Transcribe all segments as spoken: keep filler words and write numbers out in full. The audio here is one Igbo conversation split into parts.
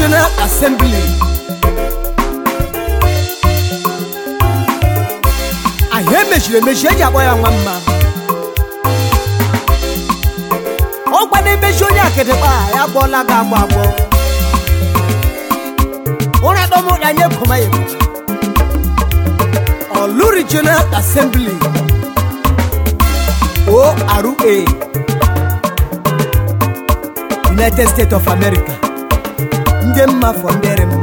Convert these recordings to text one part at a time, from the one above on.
General Assembly. I hear me, me, she, ya boy, and one man. Oh, but they be showing you the bar, ya bola gabo. Oh, I don't want any of my Oluri General Assembly. O R A, United States of America. Ndemma from Derema.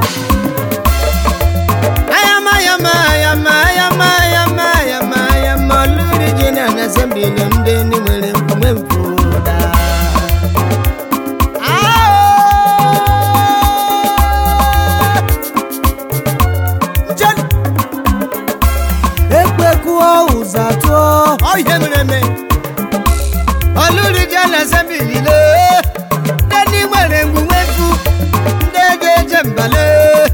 Ayama, ayama, ayama, ayama, ayama, ayama, ayama. Oluri General Assembly. Ndeni mwele mfuda. Jen. Ekwe kuwa uzato. Oh, yemene. Oluri General Assembly. Ndeni mwele mfuda. Ndege jembale.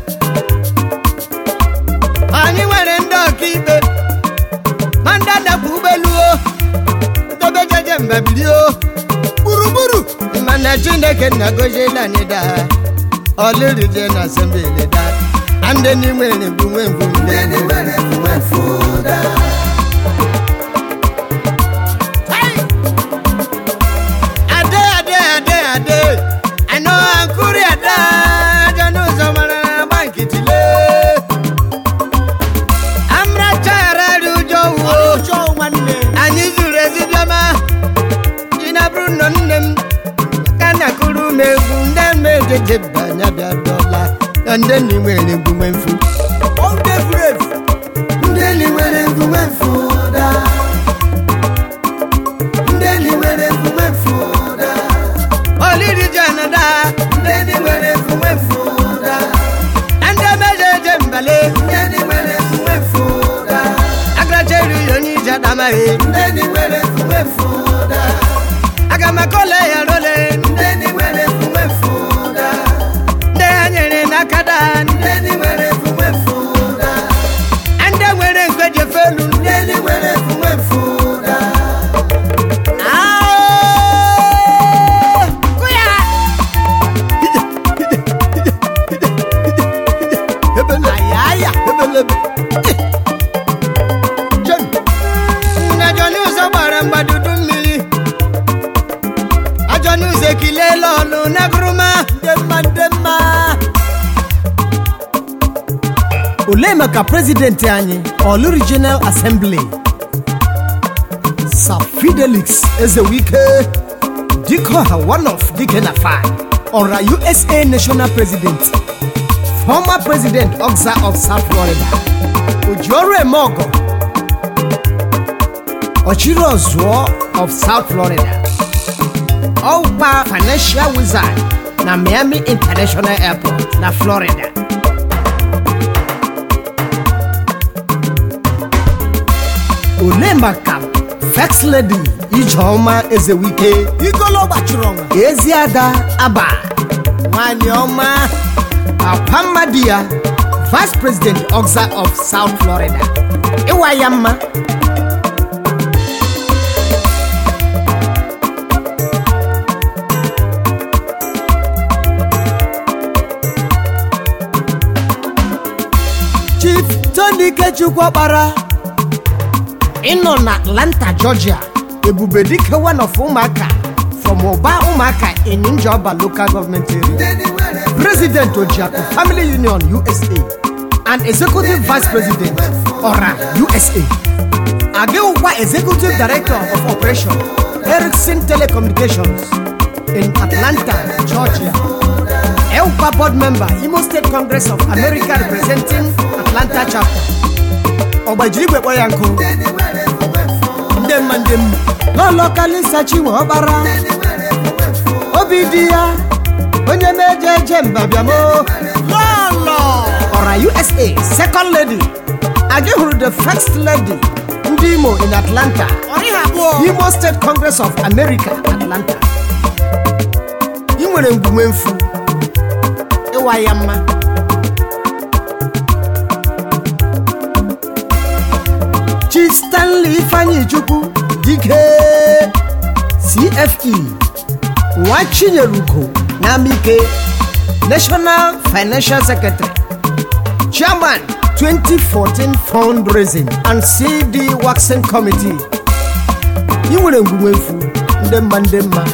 Ani mwele ndokibe. Mandanda kubeluo. Ndobe jembabilio. Buru buru. Mana chindeke nagoje lanida. Oluri General Assembly da. Andeni mwele mfuda. Ndeni mwele mfuda. And then you went in women food. All day brave. Then you went in women food. Then you went in women food. Only the Janada. Then you went in women food. And the measure Jembale. Then you went in women food. I got you, you need Jadama. Then you went in women food. I got my collar rolling. Then you went in women food. Nakada, ndeni wele fuwe fuda. Ande wele kweje felu, ndeni wele fuwe fuda. Ah, kuya. Hebele, ayaya, hebele. John, na John uzo baramba dudumi. A John uze kilelo lu na gruma, demma demma. Ulemaka President yanyi Oluri General Assembly Sir Fidelix Ezewike Diko one of Dike Nafa Ora U S A National President Former President Oxa of South Florida Ujore Mogo Ochiro Zuo of South Florida Opa Financial Wizard na Miami International Airport na Florida Ulemaka First Lady Ijoma Ezewike Igolo Bachironga Eziada Aba Wanyoma Apamadia Vice President Oxa of South Florida Iwayama Chief Tony Kechukwabara Ino na Atlanta, Georgia, Ebubedike one of Umaka from Oba Umaka in Ninjoba local government area. President Ojaku Family Union U S A and Executive Vice President Ora U S A. Ageuwa Executive Director of Operation Ericsson Telecommunications in Atlanta, Georgia. Elpa Board Member Imo State Congress of America representing Atlanta chapter. Obajigwe Boyanko Ndem mandem No locally sachi wabara Obidia Onye meje jemba biamo Lolo Ora U S A Second Lady Agehuru the First Lady Ndimo in Atlanta Imo State Congress of America Atlanta Imwere mbumenfu Ewa yama Chief Stanley Fanyi Chukwu Dike C F E Wachinyeruko Namike National Financial Secretary, Chairman twenty fourteen Fundraising and C D Waxing Committee. You will go with the Mandema.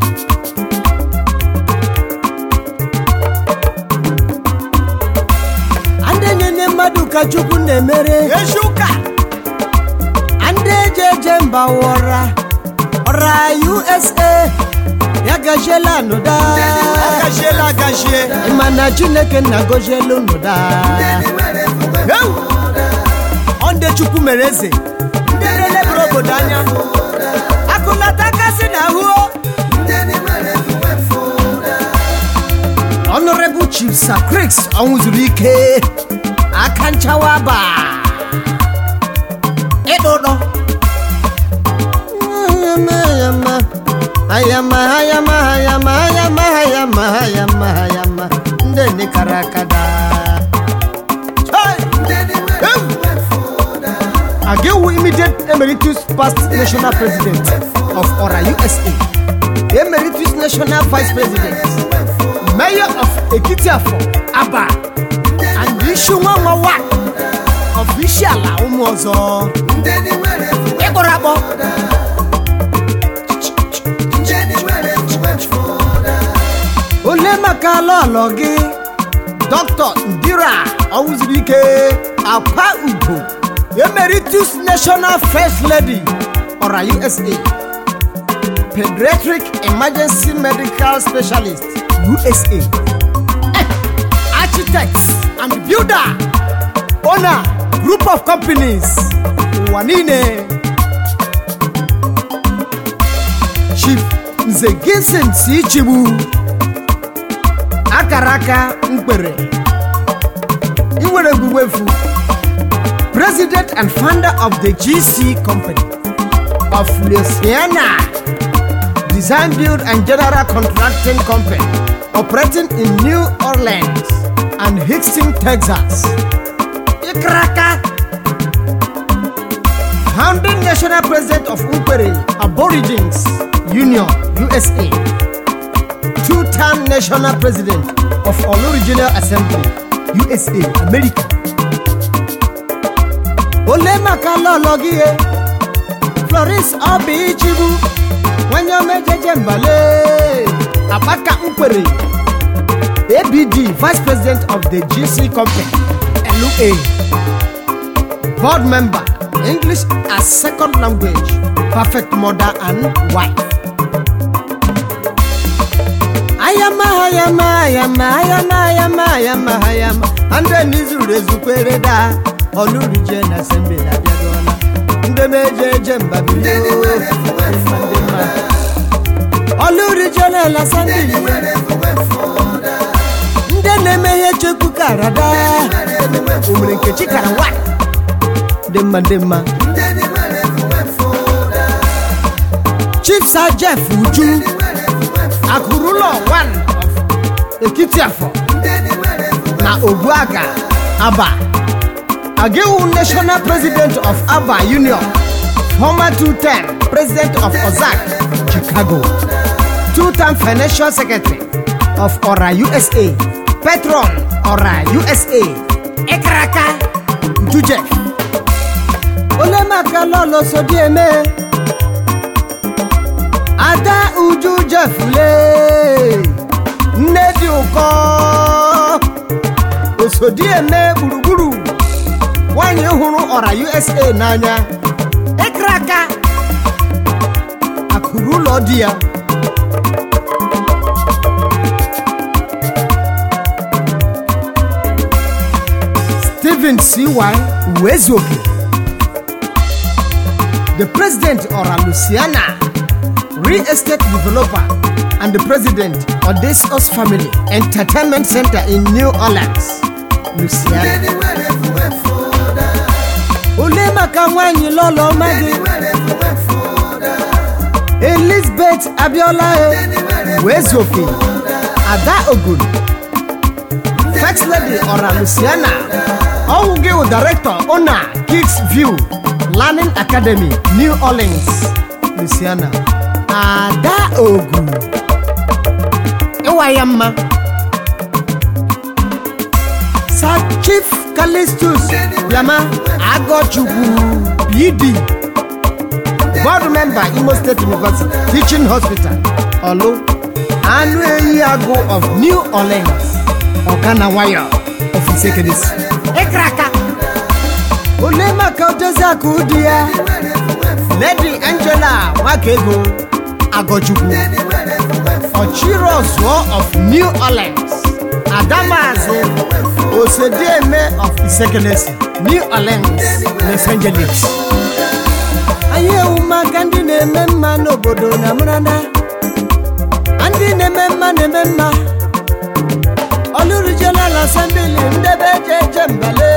And then Maduka Chukune Mere Yeshuka and then Jemba Wara Ora U S A Yagashela Noda Yagashela Gashe Imana Chineke Nagojelo Noda on the Chukumereze, Ndele Brobodanya, Akunataka Sinahu, Honorable Chief Sakrix Onwuzurike, Akanchawaba, Edono, Ayama, Ayama, Ayama, Ayama, Ayama, Ayama, Ayama, Ndene Karakada. Again, we immediate Emeritus past National President of O R A U S A, Emeritus National Vice President, Mayor of Ekiti-Afo, Aba, and Ishuwa Mawa, Official Umozo, Eborabo, Olemakalo Logi, Doctor Ndira Onwuzurike, Apa Ugo, Emeritus National First Lady, O R A U S A, Pediatric Emergency Medical Specialist, U S A, eh, Architects and Builder, Owner, Group of Companies, Wanine, Chief Nzeginsin Sichibu, Akaraka Mpere, Iwere Guwefu, President and founder of the G C Company of Louisiana, Design, Build and General Contracting Company, operating in New Orleans and Houston, Texas. Ikraka, founding National President of Umpere Aborigines Union, U S A, two-time National President of Olu Regional Assembly, U S A, America. Olemakalo Logie, Floris Obi Chibu, Wanyame Jembale, Abaka Umpere, A B D, Vice President of the G C Company, L U A, Board Member, English as Second Language, Perfect Mother and Wife. Ayama, Ayama, Ayama, Ayama, Ayama, Ayama, Ayama, and then Nizure Zupereda. Olu Region Assembly Abiadola, Ndemeje Jemba Bio, Olu Regional Assembly, Ndemeje Chukukarada, Umrike Chikarawa, Dema Dema, Chief Sergeant Fuju, Akurulo one of Ekiti-Afo, na Ogwaga, Aba. Ageu National President of Aba Union, former two-time President of Ozark, Chicago, two-time Financial Secretary of O R A U S A, Patron O R A U S A, Ekraka Jujef, Olemakalo Losodieme, Ada Ujujefule, Nedi Uko, Osodieme Buruguru. When you huru O R A U S A nanya, Ekraka Akurulo dia. Stephen C Y Uwezoke, the President of Louisiana Real Estate Developer and the President of Odysseus Family Entertainment Center in New Orleans, Louisiana. Ulema Kamwanyi Lolo Magi, Elizabeth Abiola Uwezoke, Ada Ogun, First Lady O R A Louisiana, Owuge Director, Owner, Kicks View, Learning Academy, New Orleans, Louisiana, Ada Ogun, Ewayama, Sir Chief Callistus Yama Agochukwu B D, board member Imo State University Teaching Hospital Olu Anu Eyiago of New Orleans Okanawayo of Isekedis Ekraka Olema Kauteza Kudia Lady Angela Wakego Agochukwu Ochiros War of New Orleans Adamaze Osedeme of Isekedis New Orleans Los Angeles. Aye umaka ndi nememma n'obodo na mranda. Andi nememma nememma. Olu Regional Assembly ndebe jeje mbale.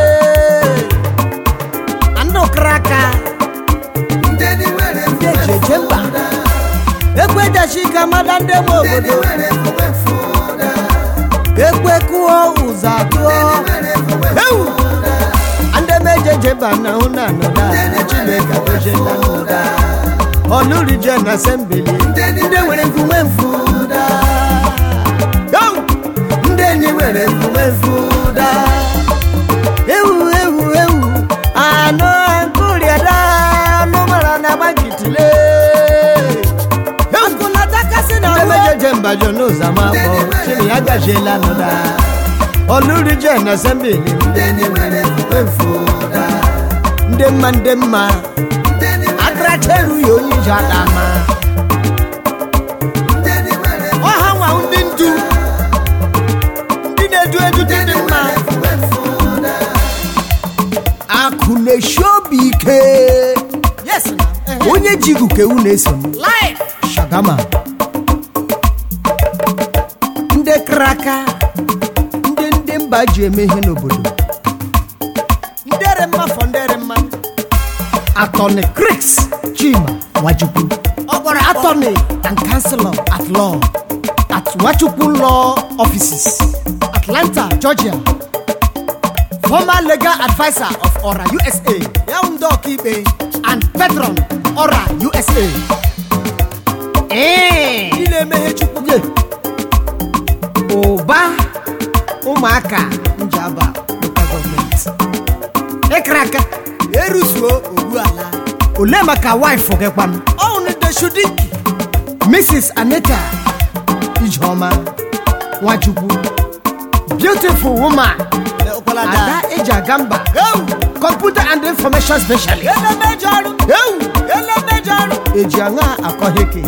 Ando kraka. Ndeni wele jeje mba. Ekwe dashika madande obodo. Ekwe kuo uzakuo. Heu! Jeje bana una noda chileka ojela noda Olu Regional Assembly nde were nkume mfuda yo nde were nkume mfuda ewu ewu ewu ano ankulia da no mara na bagitile akuna takasi na we jeje mbajo no zamabo chini agajela noda Olu Regional Assembly nde were nkume mfuda Ndemma ndemma Akracheru yoni jadama Oha wa ndi ndu Ndi nedu edu ndemma Akune shobike Yes Onye jigu ke uneso Life Shagama Nde kraka Nde ndemba jemehe n'obodo Nderemma fonderemma Attorney Chris Chima Wachukwu Attorney and Counselor at Law at Wachukwu Law Offices, Atlanta, Georgia. Former Legal Advisor of Ora U S A, Yaundo Kibe, and Patron Ora U S A. Eh, Ile mehe chukwu Oba Umaka Njaba Local Government. Ekraka Erusuo Oguala Olema ka wife ogekwan Own the Shudiki Missus Anita Ijoma Wachukwu Beautiful woman Ada Eja Gamba Computer and Information Specialist Ele mejoru Ele mejoru Ejianga Akoheke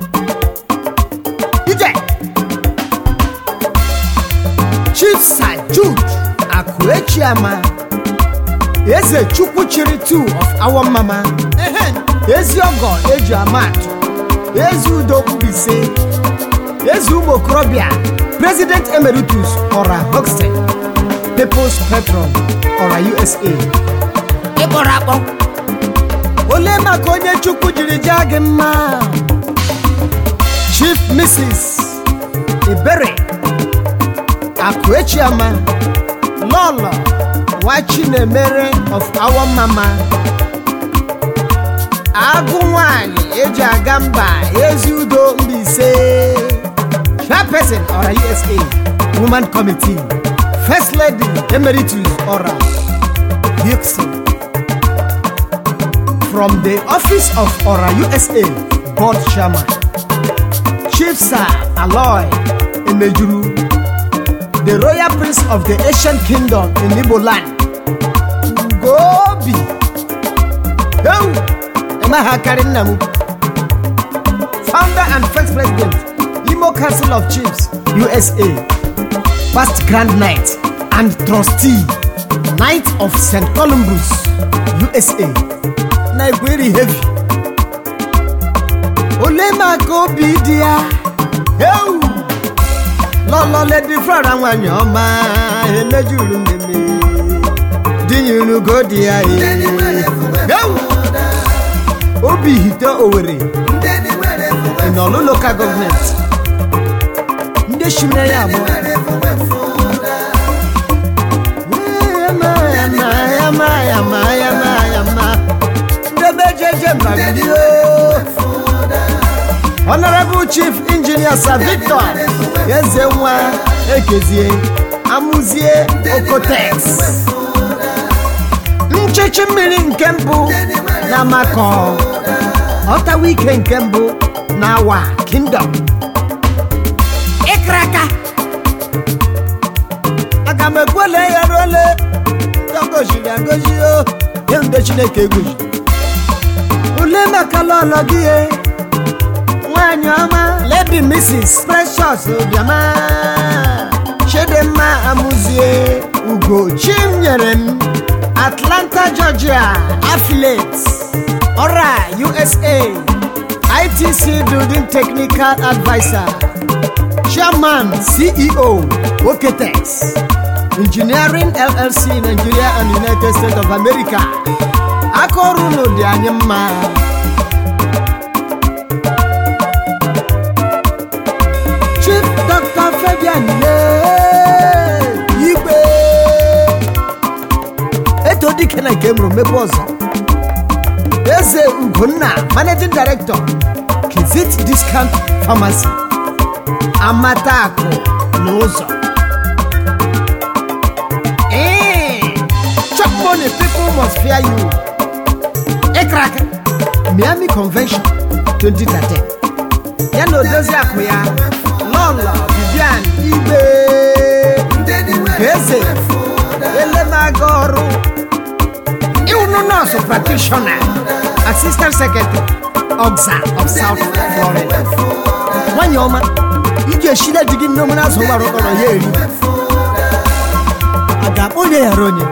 Ije Chief Sir Jude Akuechiama Eze Chukwuchiri two of our mama. Ezi Ogo Eji Amatu. Ezi Udo Kubise. Ezi Umo Krobia. President Emeritus Ora Hoxton. People's Patron Ora U S A. Eborapo. Olema Konye Chukwujiri Jagema. Chief Missus Ibere Akuechiama. Lolo Wachinemere of our mama Agumwani Eja Gamba Ezudo Mbise Chairperson Ora U S A Woman Committee First Lady Emeritus Ora Dixon. From the Office of Ora U S A Board Chairman Chief Sir Aloy Emejuru, the Royal Prince of the Asian Kingdom in Igbo land. Gobi. Yo, Emaha Karinamu. Founder and first president, Imo Council of Chiefs, U S A. Past Grand Knight and trustee, Knight of Saint Columbus, U S A. Na very heavy. Olema Gobi dia. Yo. Lolo lady frara wanyoma emejuru ndeme dinyunu godia e obi hito Owerri in Olu local government nde shimre ya mo yama yama yama yama yama yama ndebe jeje mbagidio. Honorable Chief Engineer Sir Victor Yezenwa Ekezie Amu Amuzie Okotex Nchechi mmiri nke mbụ na Makọ Ọta wike nke mbụ na Awa Kingdom Ikraka Aga m ekwele ya role Gọgọjiri agọji o Ye ndị Chineke egwuji Ule maka lọlọ gị e Nwanyị ọma Lady Missus Precious Obiama Chidimma Amuzie Ugo Chinyerem Atlanta, Georgia Affiliates Ora U S A I T C Building Technical Advisor Chairman C E O Oketex Engineering L L C Nigeria and United States of America Akoruno di anyama Chief Doctor Fabian Igwe Eto dike na kemro mepe ọzọ Eze Ugonna Managing Director Kizit Discount Pharmacy Amatako n'ụzọ Eh Chop money people must fear you Ekraka Miami Convention twenty thirteen Ya na odozi akụ ya Lọlọ Vivian Igwe Eze Elemaga ọrụ Iwunu nurse practitioner Assistant Secretary Oxa of South Florida Wanyoma Ije shile digi nomina somaro koro yeri Aga onye yaronye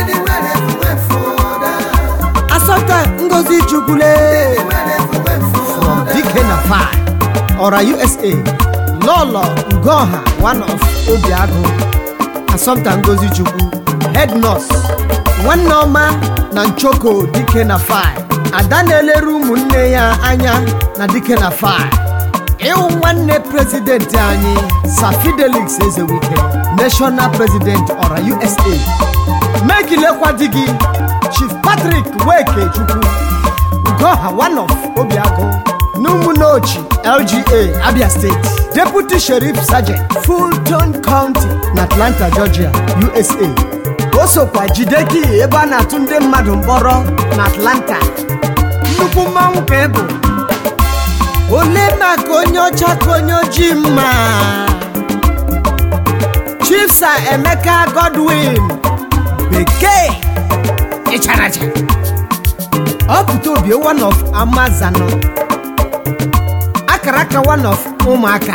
Asota Ngozi Chukule From Dike na Fai Ora U S A Lolo Ugoha one of Obiago Asota Ngozi Chukwu Head nurse One Noma Nanchoko Dike na Fai Adaneleru munne ya anya na Dike na Fai Ewu nwanne president anyị Sir Fidelix Ezewike National President Ora U S A Megilekwa digi Chief Patrick Weke Chukwu Ugoha one of Obiago Numunochi L G A Abia State Deputy Sheriff Sergeant Fulton County na Atlanta, Georgia, U S A Osokwa Jideki ebe a na-atụ ndị mmadụ mkpọrọ na Atlanta nnukwu mmanwụ ka ebo ole maka onye ọcha ka onye ojii mma Chief Sir Emeka Godwin Bekee Icharaja Ọpụta Obi one of Amazano Akaraka one of ụmụaka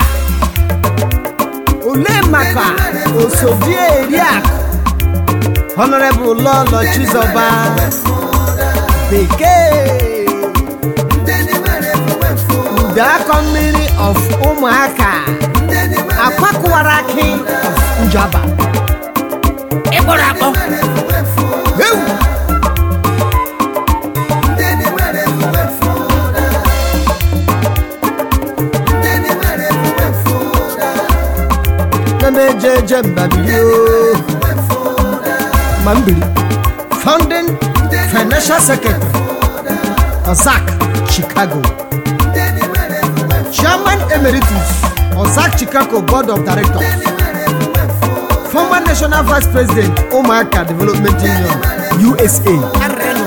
ole maka Osodie Eriak Honorable Lolo Chizoba Bekee Udako mmiri of ụmụaka Akwakuwaraki of Njaba Ịkpọrọ akpọ Neme jeje mbabilio Mambiri Founding Financial Secretary Ozak Chicago Chairman Emeritus Ozak Chicago Board of Directors Former National Vice President Omaka Development Union U S A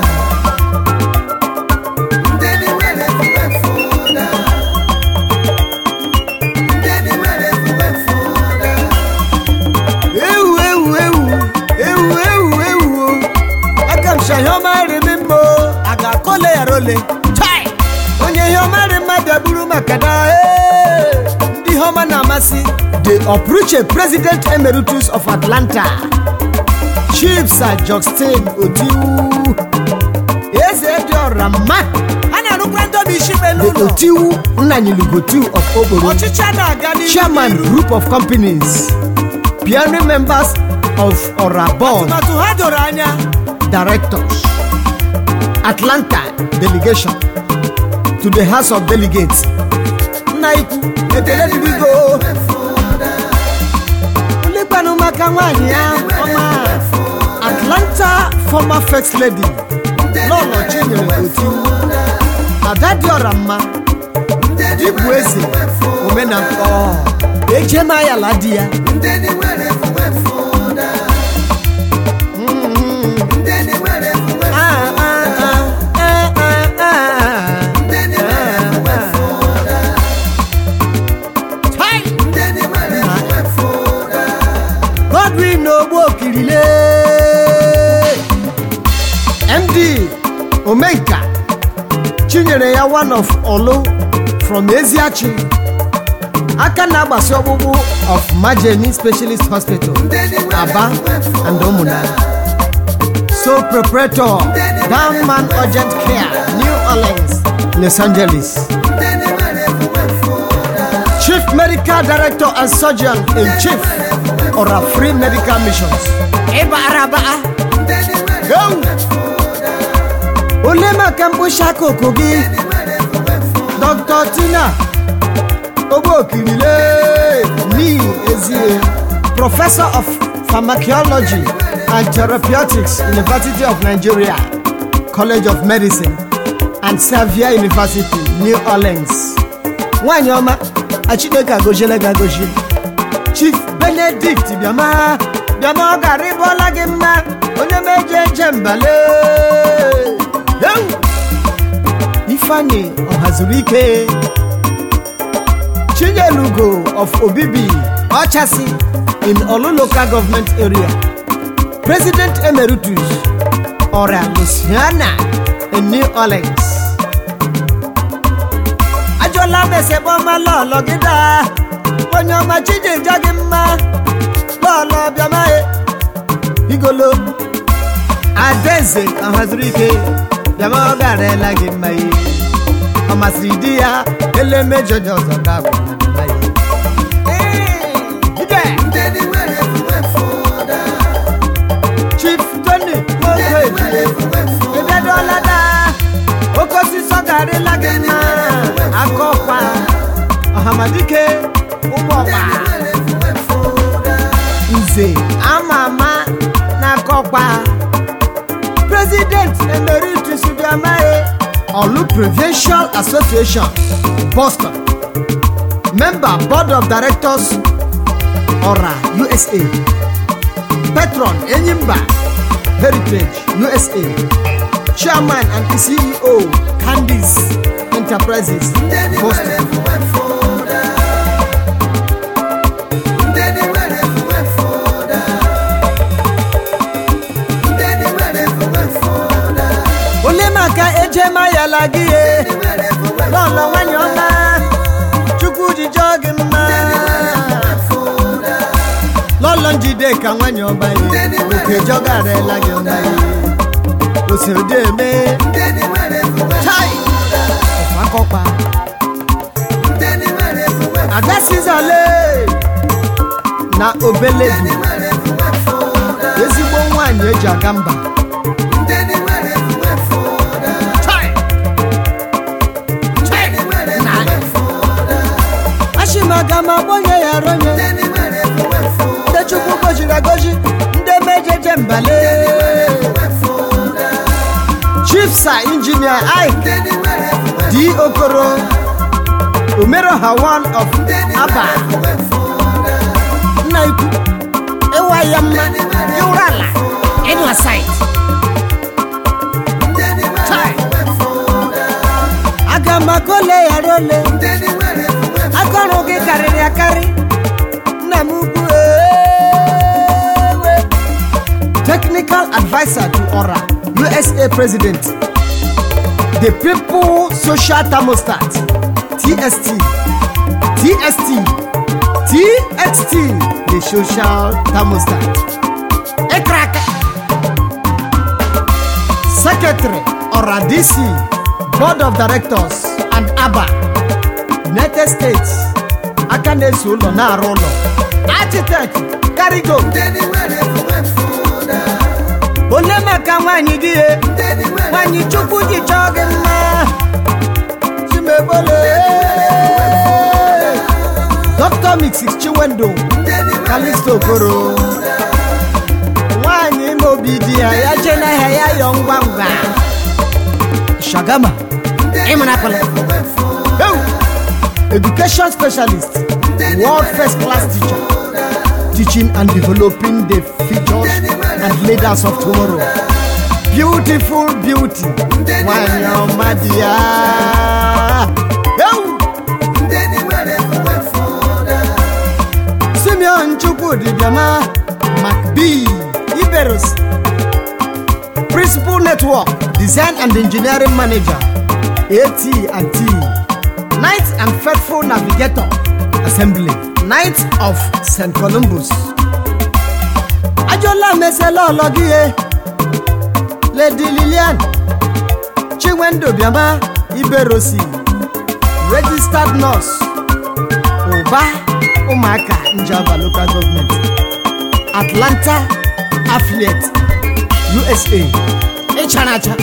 Onye Yomari Madaburu Makada Di Homa Namasi The Opruche President Emeritus of Atlanta Chief Sir Justin Otiwu Eze Diorama Ana Nukrando Bishimenu The Otiwu Nanyulugotu of Oboro Chairman Group of Companies Pioneer Members of Orabon Directors Atlanta Delegation to the House of Delegates. Naiku, ekele dibigo. Ulipanu makamani ya oma. Atlanta former First Lady Lolo Chinyere Otiwu Adadi Orama Dibweze Omenanko Ejema ya ladia Dr. One of Olu from Eziachi, aka na-agbasi ọgbụgbụ of Majeni Specialist Hospital, Aba and Omuna. So proprietor, Downman Urgent Care, New Orleans, Los Angeles. Chief Medical Director and Surgeon in Chief, Ora Free Medical Missions. Eba Araba. Go! Ulema Kambusha Kokogi, Doctor Tina Obokirile, me Ezie, Professor of Pharmacology and Therapeutics, University of Nigeria, College of Medicine, and Xavier University, New Orleans. Wanyoma, Achineka Gojelega Goji. Chief Benedict Biama, Biama Garibola Gimma, Onemeje Jembale. Ifani Ohazurike, Chinelugo of Obibi, Ochasi in Olu local government area. President Emeritus Ora Luciana in New Orleans. Ajola Meseboma Lolo Gida, Wanyoma Chide Jagima, Lolo Biamae, Igolo, Adeze Ohazurike. Yama gare lagi mai, amasidia ele mejo jozo kabu mai. Ide, ndeni wale fuwe foda. Chief Tony Mokwege, ede dola da. Okosi so gare lagi ma, akopa, ahamadike umoba. Nze amama na kopa. President Emeritus Biamae, Olu Provincial Association, Boston. Member Board of Directors, Ora U S A. Patron Enyimba Heritage U S A. Chairman and C E O Candice Enterprises, Boston. Ejema ya lagie, Lolo wanyoma, Chukuji jogima, Lolo njideka wanyoma, Uke jogare lagiona, Usirde me, Chai, Ofakopa, Agasizale, Na obeledu, Ezigbo nwanyị eji agamba. Magama bonye ya ronye Nde chukwu gojira goji Nde meje jembale Chief Sir Engineer Ike D. Okoro Umero Hawan of Aba Naiku Ewa Yamma Yurala Edwa site Agama kole ya role Akoroge karere akari Namugu Technical Advisor to Ora U S A President The People Social Thermostat T S T T S T T X T The Social Thermostat Ekraka Secretary Ora D C Board of Directors and Aba United States, Akane Sulo na Rolo, Architect, Karigo, Olema Kamani die, Wani Chukuji Chogema, Chimebole, Doctor Mixix Chiwendo, Kalisto Koro, Wani Mobidia, Yachena Haya Yongwanga, Shagama, Emanapala. Education specialist, world first class teacher, teaching and developing the futures and leaders of tomorrow. Beautiful beauty, Wanyomadia. Simeon Chukudi Biama, MacB, Iberus, Principal Network, Design and Engineering Manager, A T and T, Knight and Faithful Navigator Assembly, Knight of Saint Columbus. Ajola Meselo Logie, Lady Lillian, Chiwendo Biama, Iberosi, Registered Nurse, Oba Umaka, Njaba Local Government, Atlanta Affiliate, U S A, Echanacha.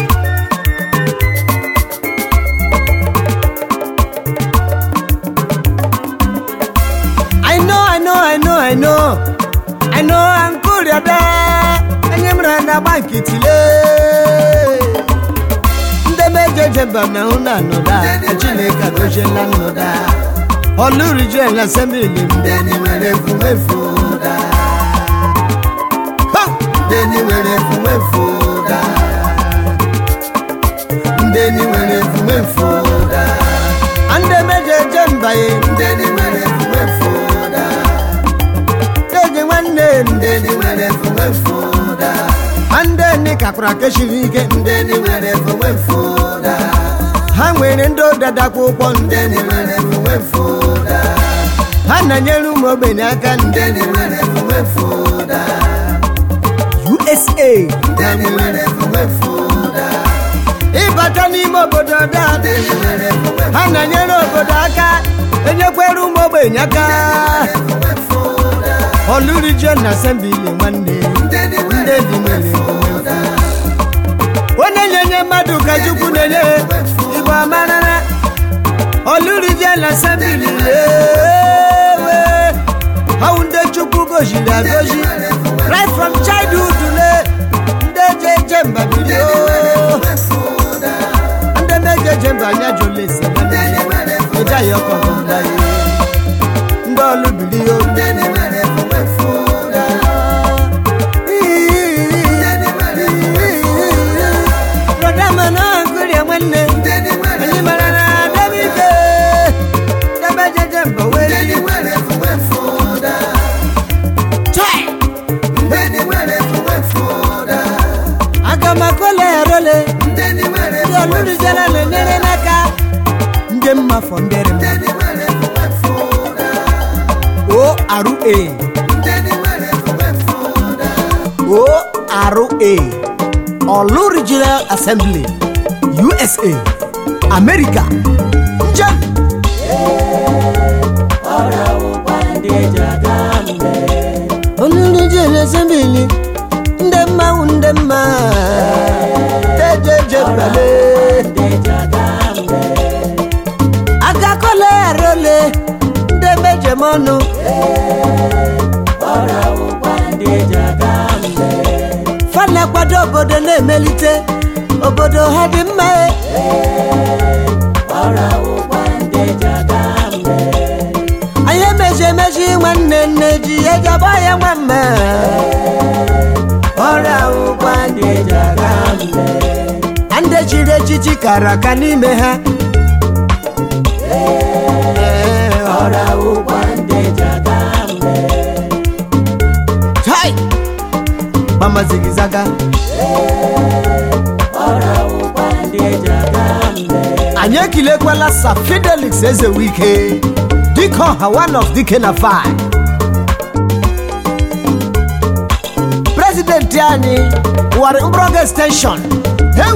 I know, I know, I know, I know, I know, I'm good at that. I am Randa Bankitile. The major Jabana Noda, a Chileka Dojela Noda, or Lurijan Assembly, then you were a Fumefuda. Then you were a Fumefuda. Then you were a Fumefuda. And the major Jambai, then you were a Fumefuda. Then you were a Fumefuda. And then you Kakrakashi, then you were a Fumefuda. I'm waiting to the Daku, then you were a Fumefuda. And I knew Mobinakan, then you were a Fumefuda. U S A, then you were a Fumefuda. If I tell you Moboda, then you were a Fumefuda. And I knew Bodaka, and you were Mobinaka. Olulijan Assembly one day, then you were a Fumefuda. When I knew Maduka Jukunele, Iba Manana, Olulijan Assembly, how did you go? Right from childhood to the Jemba video. And the major Jemba Najoli said, the Jayoko Ndolu video, then you were a Fumefuda. Rodamana, Korea, one day, then you were a Marana, David, the major Jemba, then you were a Fumefuda. Then you were a Fumefuda. Agamakole Role, then you were a Fumefuda. Nenaka, Gemma from there, then you were a Fumefuda. O R A, then you were a Fumefuda. O R A, Olu Regional Assembly, U S A, America. Jump. Olu Regional Assembly, Ndema Undema, Teje Bale, Agakole Role, Ndeme Jemono, Fana Kwado Bodo Ne Melite, Obodo Hadime, Aye Meje Meji Wane Neji Ejabaya Wama, Ora Ukwande Jagambe, Ande Chide Chichi Karakani Meha, Ora Ukwande Jagambe. Chai Mama Zigizaga, Ora Ukwande Jagambe. Anyekile Kwala Sa Fidelix Eze Wike, Dikon Hawan of Dikena Five. President Yani, Wari Umbroga Station. Hey!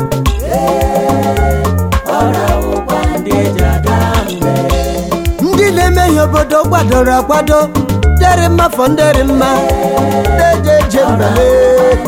Ora Ukwande Jagambe. Ndile me yobodo Kwadora Kwado, Derima Fonderima, Deje Jembale.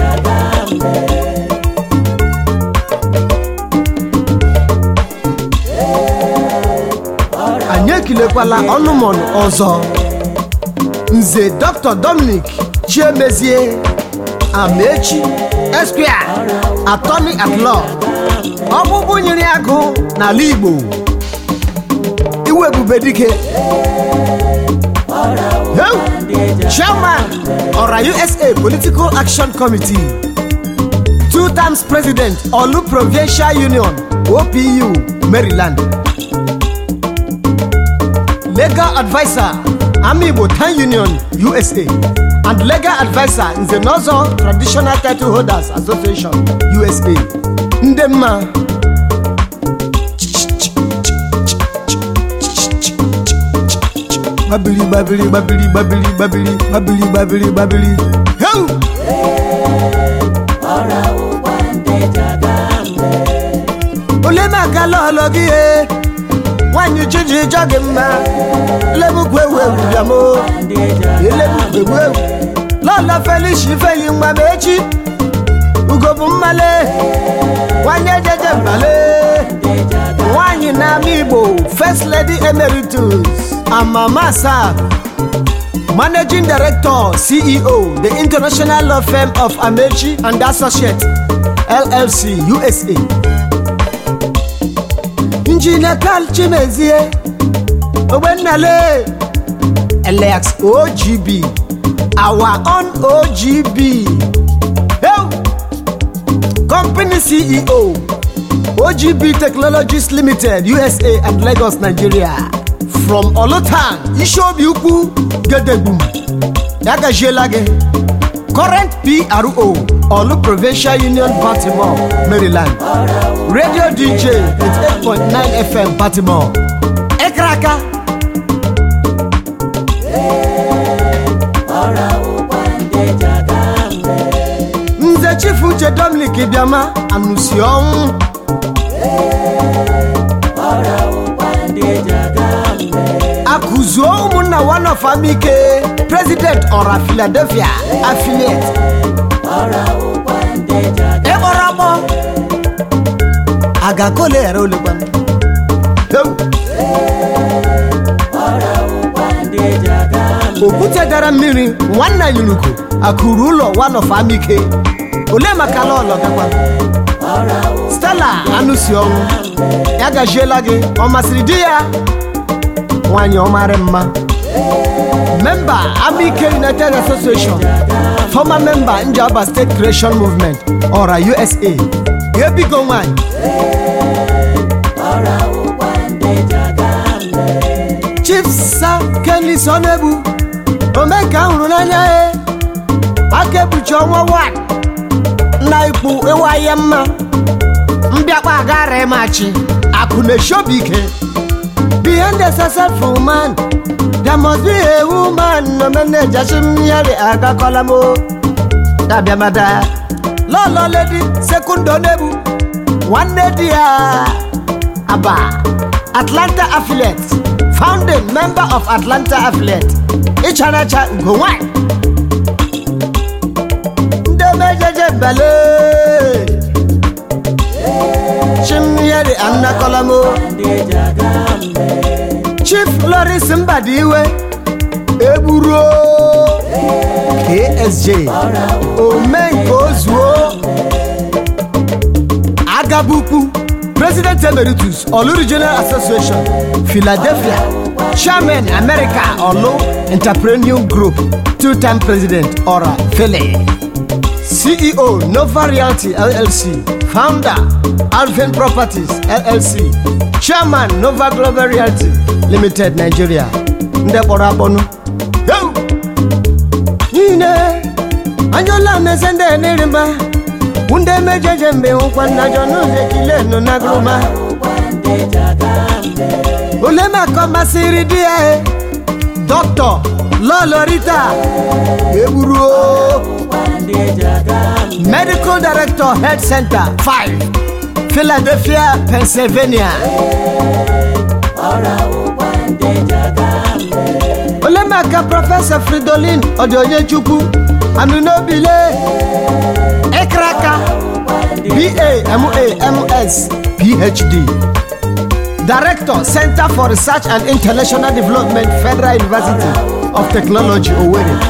Anyekile Kwala Onumon Ozo, Nze Doctor Dominic Chiemezie, Amechi, Esquire, Attorney at Law, Obubu Nyiriago, Nalibo, Iwe Bubedike, Chairman, Ora U S A Political Action Committee, two times President, Olu Provincial Union, O P U, Maryland, Legal Advisor, Amiibo Town Union, U S A, and Legal Advisor in the Northern Traditional Title Holders Association, U S A. Ndema babili babili babili babili babili babili babili babili heu ora ubande jagambe ole makala logie wanyu jiji jogimma lebu kwewe yamo lebu kwewe lola felishi feyi mmamechi ugobu mmale wanye jeje mbale wanyi na mibo first lady emeritus Amama Sa, Managing Director, C E O, the International Law Firm of Amechi and Associates, L L C, U S A. Engineer Carl Chimezie, Owenale, Alex O G B, our own O G B. Hey, Company C E O, O G B Technologies Limited, U S A and Lagos, Nigeria. From Olotan, Ishobi Ukwu, Gedegum, Yagajelage, current P R O, Olu Provincial Union, Baltimore, Maryland. Radio D J, eighty-eight point nine F M, Baltimore. Ekraka. Nze Chifu Che Dominic Ibiama, Anusion. Akuzo umuna one of Amike, President Ora Philadelphia, affiliate. Eborabo Agakole Eroliban. Okute dara mmiri nwanna yunuko akurulo one of Amike. Ole makalo logakwa. Stella Anusion. Yaga jelage o masiri ya wanyi omare mma. Member Amike United Association, former member Njaba State Creation Movement or U S A. Yebi go man. Chief Sir Kenny Sonebu Omeka unanya e akebuchi onwo wa na ipu ewayemma mbiakwa agare machi akune shobike. Behind a successful man, there must be a woman. No man jashim yari agakolamo. Dabiamada, lolo lady, sekundo nebu, one lady Abba, Atlanta affiliate, founding member of Atlanta affiliate. Each other go wine. The major bale, Chimyari anakolamo. Chief Lori Simbadiwe Eburo K S J Omenkozwo Agabuku President Emeritus Olu Regional Association Philadelphia Chairman America Olu Entrepreneur Group two-time President Ora Philly C E O Nova Realty L L C Founder Alvin Properties L L C Chairman Nova Global Realty Limited Nigeria. Ndepora abonu. Yo! Nine anyola mesende nirimba. Unde mejeje mbe ukwana jono zekile no nagruma. Ulema koma siri die. Doctor Lolorita Eburu. Medical Director Health Center five Philadelphia, Pennsylvania. Olemaka Professor Fridolin Odonyechukwu Anunobile Ekraka B A M A M S P H D Director Center for Research and International Development Federal University of Technology Owerri.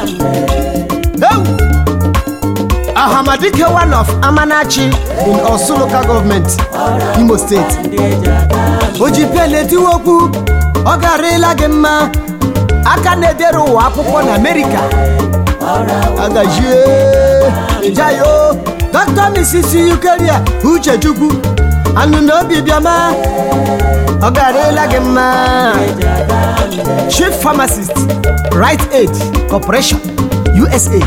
Ahamadike one of Amanachi in Osun local government, Imo State. Ojipele tiwoku ogarela gemma akanedero akwụkwọ na America. Agajie ejayo Doctor Missus Yukeria Uchechukwu Anunobi Biama ogarela gemma Chief Pharmacist Right Aid Corporation U S A.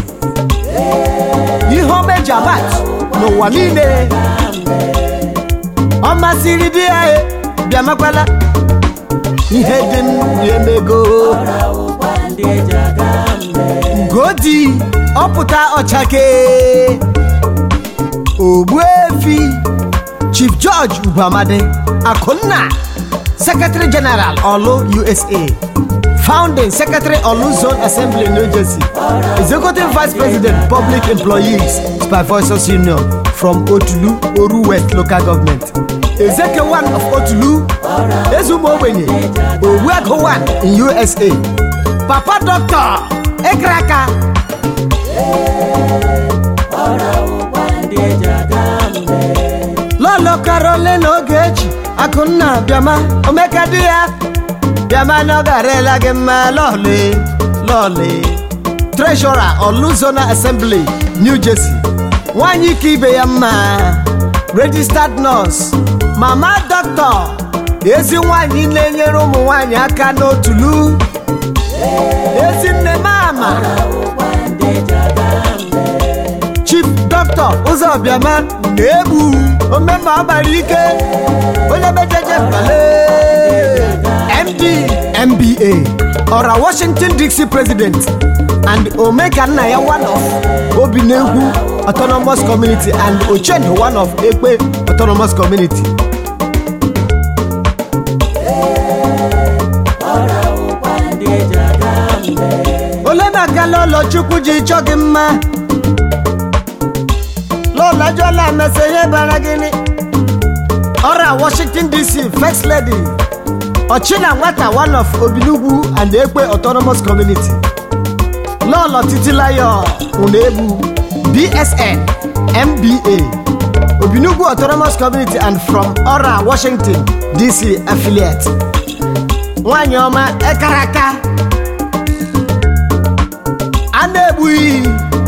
Ihome Jabat no wanine Oma siri dia Biamakwala ihe dị m emego Godi ọpụta ọchake Ogbuefi Chief George Ubamade Akunna Secretary General Olu U S A Founding Secretary Olu Zone Assembly New Jersey Executive Vice President Public Employees Supervisors Union from Otulu Oru West Local Government Ezeke one of Otulu Ezumowenye Owego one in U S A Papa Doctor Ekraka Lolo Caroline Ogechi Akunna Biama Omekadia Biama Nogarela Gemma Lole Lole Treasurer Olu Zona Assembly New Jersey Wanyi Kibe Yama Registered Nurse Mama Doctor Ezi Wanyi Nenyere ụmụ nwaanyị aka n'Otulu Ezi nne mama Chief Doctor Uzo Biama Nebu Omemba Abarike Olebejeje Mbale M D M B A Ora Washington D C President and Omeka Naya one of Obinegu Autonomous Community and Ochendo one of Ekpe Autonomous Community Olema Galolo Chukuji Chogima Lola Jola Meseye Baragini Ora Washington D C First Lady Ochina Nwata one of Obinugu and Ekpe Autonomous Community Lolo Titilayo Unebu B S N M B A Obinugu Autonomous Community and from Ora Washington D C affiliate Wanyoma Ekaraka Anebui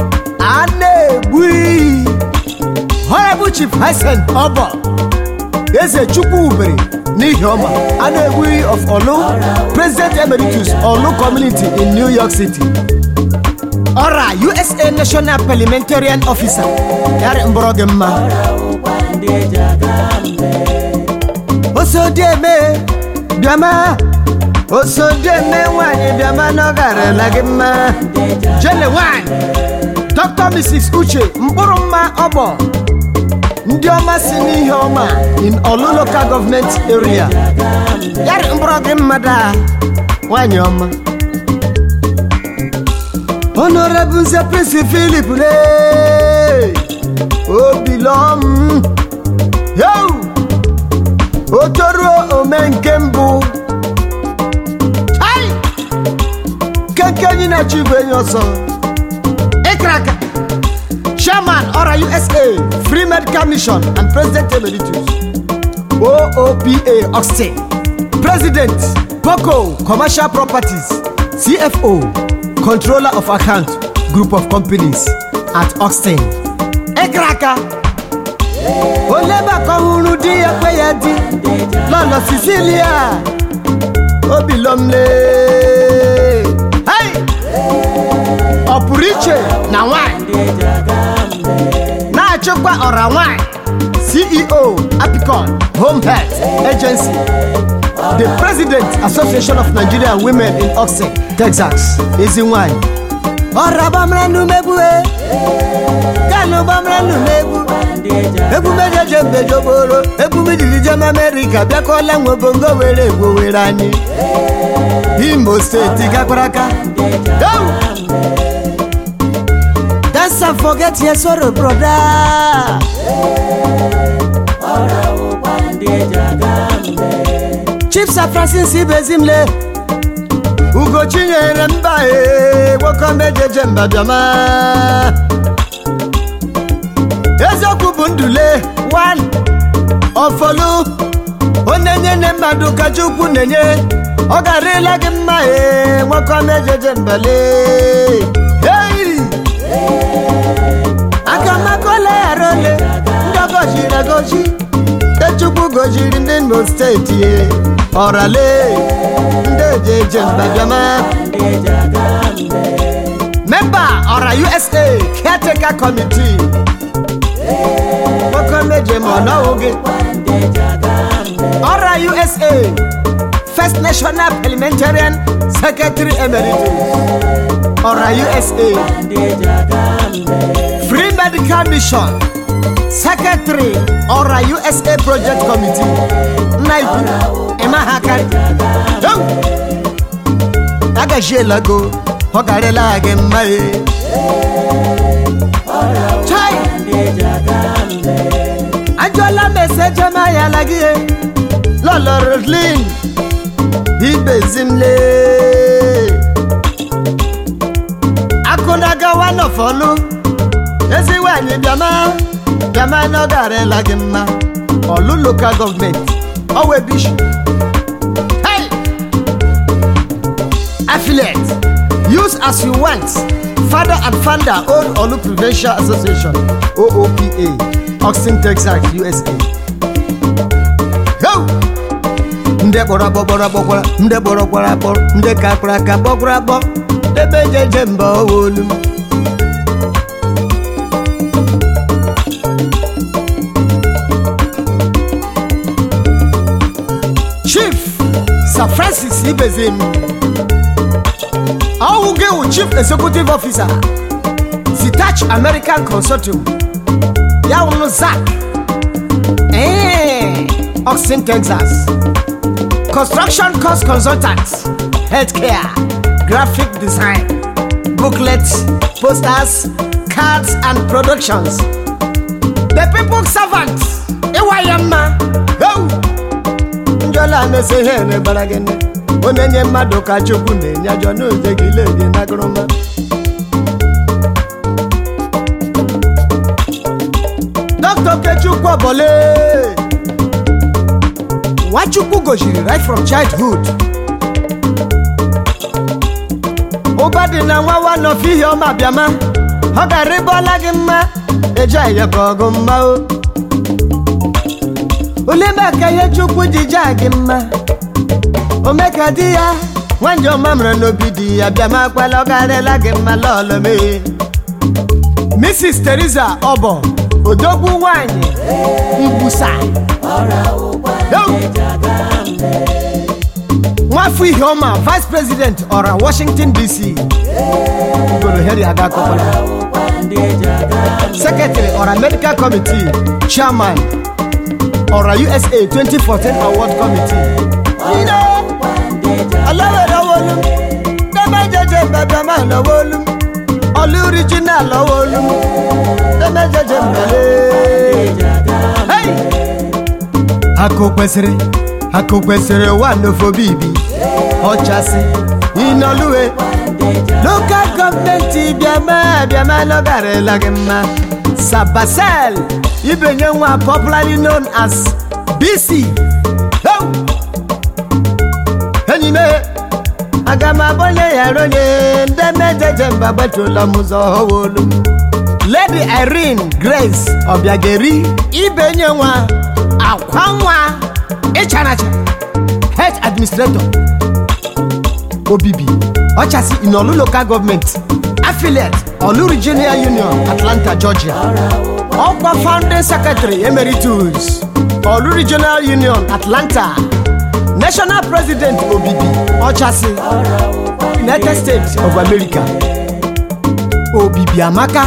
Anebui Honorable Chief Hassan Obo Eze Chukwu Uberi Nihoma Anebui of Olu President Emeritus Olu Community in New York City Ora U S A National Parliamentarian Officer Yare Mborogema Osodeme Biama Osodeme Wanye Biama Nogare Lagema Jele Wanye Doctor Missus Uche Mburuma Obo Ndioma Sinihoma in Olu Local Government Area Yare Mborogema da Wanye Oma Honorable Sir Prince Philip Le Obilom Yo Otoro Omenkembu Ai Kenkenyi na Chigwe Nyoso Ekraka Chairman Ora U S A Free Medical Mission and President Emeritus O O P A Austin President Poco Commercial Properties C F O Controller of Account Group of Companies at Austin Ekraka Oleba Kahunu Di Ekweyadi Lolo Sicilia Obilomle Hey Opuriche Na wine Na Achokwa Ora wine C E O Apicon Home Health Agency The President Association of Nigerian Women in Austin, Texas Ezi wine Ora bamra numebu e Kano bamra numebu Ebu mejeje mbejoboro Ebu midilije m'Amerika Biakola nwebongo were egwo were anyị Imo State Gakwaraka Go! Dance and forget your sorrow brother Chief Sir Francis Ibezimle Ugo Chinyere Mbae Woko mejeje mbadama Ezoku Bundule One Ofolu Onenye Nembadu Kajukwu Nenye Ogarela Gimae Woko mejeje mbale Hey Akamakola Arole Ndogoji Nagoji Echukwu Gojiri Nimo State ye Orale Ndejeje mbadama Member Ora U S A Caretaker Committee Woko meje Monoge Ora U S A First National Parliamentarian Secretary Emeritus, Ora U S A. Free Medical Mission Secretary, Ora U S A Project Committee, Naibu, Emma Hakari. Agajela go, Hogarela again, my Chai Ajola message, Maya Lagie, Lola Roslin, Ibezimle Akonaga one of follow. Ezi wanye biama, biama no gare lagima. Olu local government, Owe Bishop. Hey! Affiliate, use as you want. Father and founder, Old Olu Provincial Association, O O P A, Austin, Texas, U S A. Go! Mde bora bora bora, mde bora bora bora, mde kapra kapra bora, de beje jemba olum. Chief Sir Francis Ibezim, Auge Chief Executive Officer, Zitach American Consortium, Yauno Zach, eh, Austin, Texas. Construction cost consultants, healthcare, graphic design, booklets, posters, cards, and productions. The people's servants, Ewayama, go! Njola me se hene baragene, onenye madoka chukune, nyajonu zegile di nagroma. Doctor Kechukwa Bole, Wachuku Goshiri right from childhood. Obadina wawa no fi yoma biama, hoga ribola gima, eja ye bogumma o. Ulema kaye chukwu jija gima, omeka dia, wanjo mamra no bidi, abiama kwa logare la gima lolo me. Missus Teresa Obo, Odogwu Wanye, Mbusa. Mwafi Homa, Vice President Ora Washington D C. Secretary Ora Medical Committee, Chairman Ora U S A twenty fourteen Award Committee. You know, I love it. I want them. Never judge them, man. I want them. All original. I want them. Never judge them. Hey, Hako Kwesere, Hako Kwesere, one for Bibi. Ochasi, Inolue. Local government, Biama, Biama, Logare, Lagema. Sabasel, Ibenyewa, popularly known as B C. Oh! Anime, Agama Boye, Aronye, Demeje, Babatola Muzo, Lady Irene Grace Obiageri, Ibenyewa, Akwangwa, Echanacha, Head Administrator, O B B, Ochasi Inolu Local Government, Affiliate, Olu Regional Union, Atlanta, Georgia. Okwa Founding Secretary Emeritus, Olu Regional Union, Atlanta. National President O B B, Ochasi, United States of America. O B B Amaka.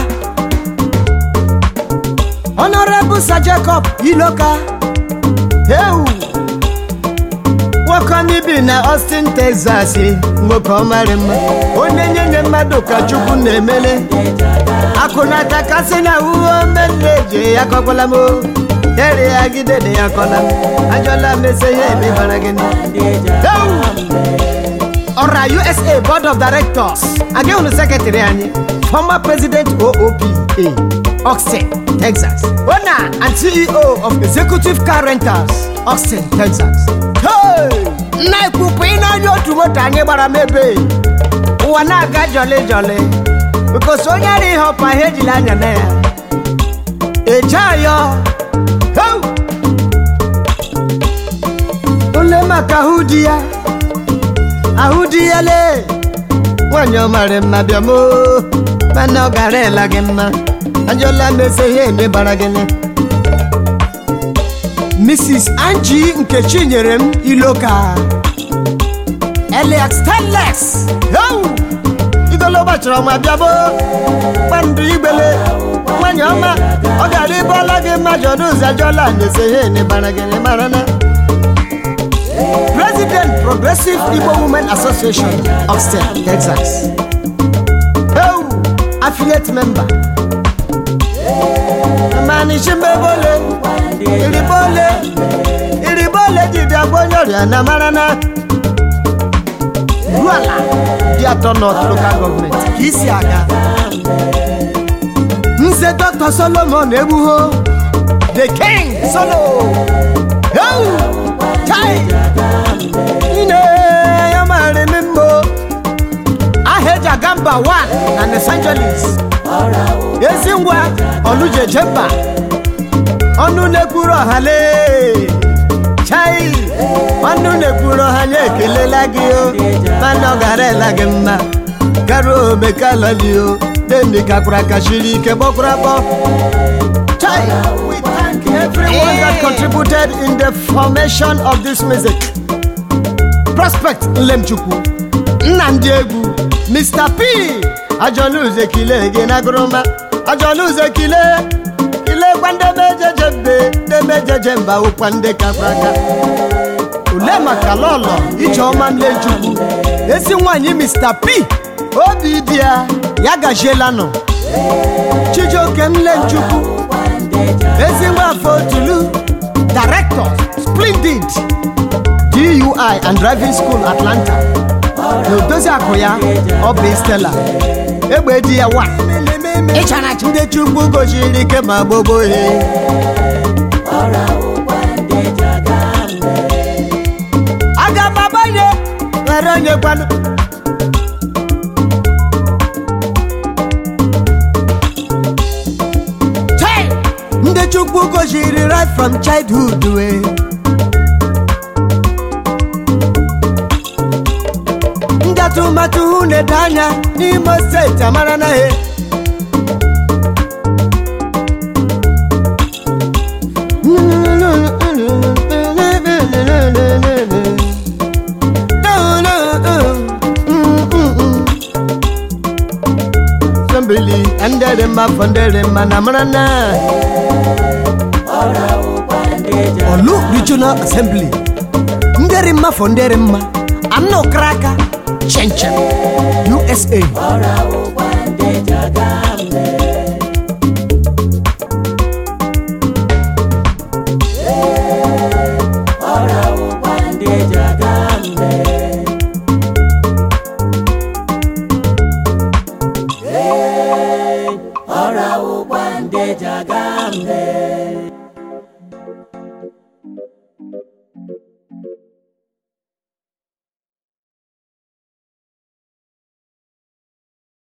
Honorable Sir Jacob Iloka. Hey, welcome me na Austin, Texas. Ngokomarema. Onenye madoka chukwu nemele. Akuna takase na uo meleje yakokola mo. Dere agide de yakola. Ajola meseye mi barageni. Ora U S A Board of Directors. Again the Secretary ani. Former President O O P A, Austin, Texas. Owner and C E O of Executive Car Rentals, Austin, Texas. Hey! Na kupina yo tumotanye bara mebe. Wana ga jolly jolly. Because onyari hopa heji la nyane. Ejayo. Ho! Ole makahudia. Ahudia le. Wanyo mare mabiamo. Mano gare la gemma. Anjola meseye me baragene. Missus Angie Nkechinyerem Iloka. Elias Stanlex yo igolo bachara ma biabo bandu igbele nwanye ọma ọ gara ibola gị major uza jola nese ne baragene marana. President Progressive Igbo Women Association of State Texas oh affiliate member mani shimbebole iribole iribole di dagbonyori na marana. Ruala Diato North Local Government Kisi aga Nse Doctor Solomon Ebuho the King Solo oh Chai Ine Yamare Mimbo Aheja Gamba one and Los Angeles Yesingwa Oluje Jemba Onu Nekuro Hale Chai Manu Nekuro Hale Kilelagio Mano Garela Gemma Garo Bekalio Deni Kakuraka Shiri Kebokrabo Chai we thank everyone that contributed in the formation of this music. Prospect Lemchuku Nandiegu Mister P Ajoluze Kile Genagroma Ajoluze Kile Kile Kwande Meje Jembe De Meje Jemba Ukwande Kapraka Ulema Kalolo Ichoma Mlenchuku Esi Wanyi Mister P Obidia Yaga Jelano Chijoke Mlenchuku Esi Wafotulu Director Splendid D U I and Driving School Atlanta Nodozi Akoya Obi Stella Egbe Dia Wa Ichana Chinde Chukwu Gojiri Kema Bobo He Aga Baba Ye Werenye Kwanu Hey Nde Chukwu Gojiri right from childhood way Matu ne danya ni mose tamara na he Assembly andere ma fondere manamana Olu Regional Assembly ndere ma fondere ma anno kraka Chenchen, U S A. Jagambe.